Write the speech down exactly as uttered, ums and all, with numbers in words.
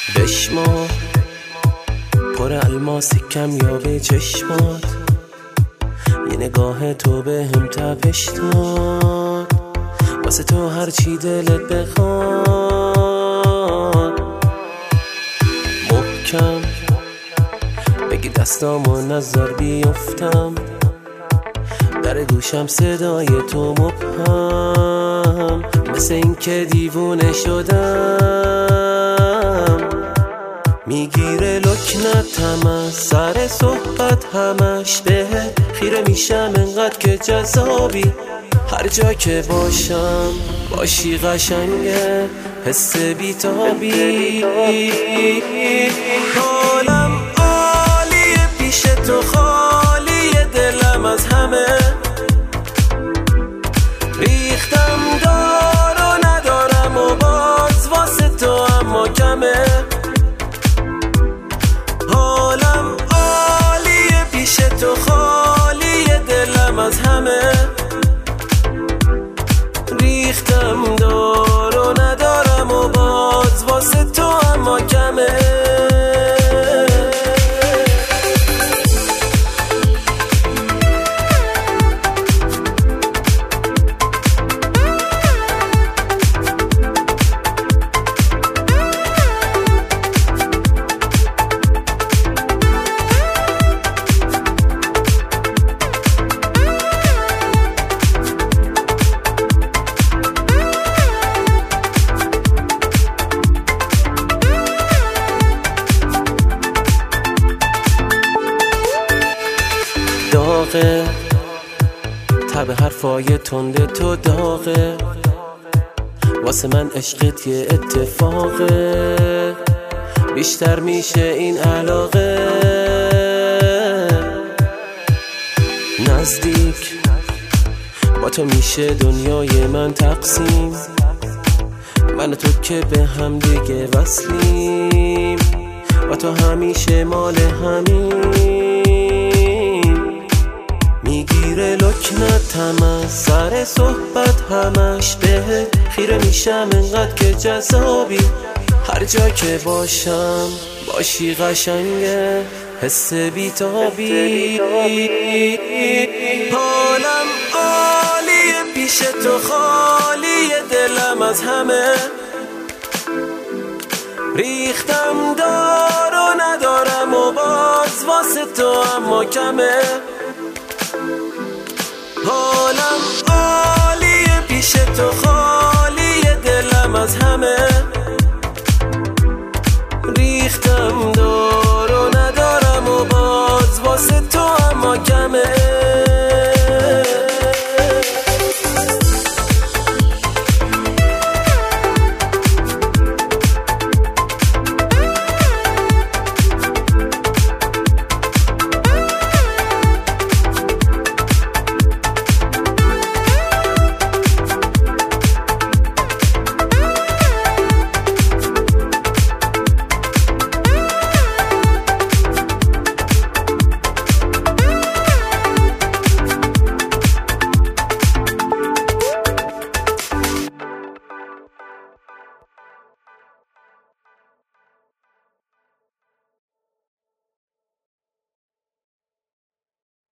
بشما پر الماس کمیاب چشمات، یه نگاه تو به هم تپش داد، واسه تو هر چی دلت بخواد. محکم بگی دستامو نذار بیفتم، در گوشم صدای تو مبهم، مثل این که دیوونه شدم. میگیره لکنتم از سر صحبت همش، به خیره میشم انقدر که جذابی. هر جا که باشم باشی قشنگه، حس بیتابی. حالم عالیه پیش تو، خالیه دلم از همه. ریختم دار و ندارم و باز واسه تو اما کمه. حالم عالیه پیش تو، خالیه دلم از همه. ریختم دار و ندارم و باز واسه تو اما کمه. داغه تب حرفای تنده تو، داغه واسه من عشقت یه اتفاقه. بیشتر میشه این علاقه. نزدیک با تو میشه دنیای من تقسیم، من و تو که به هم دیگه وصلیم، و تو همیشه مال همین. میگیره لکنتم از سر صحبت همش، به خیره میشم انقدر که جذابی. هر جا که باشم باشی قشنگه، حس بیتابی. حالم عالیه پیش تو، خالیه دلم از همه. ریختم دار و ندارم و باز واسه تو اما کمه. حالم عالیه پیش تو، خالیه دلم از همه. ریختم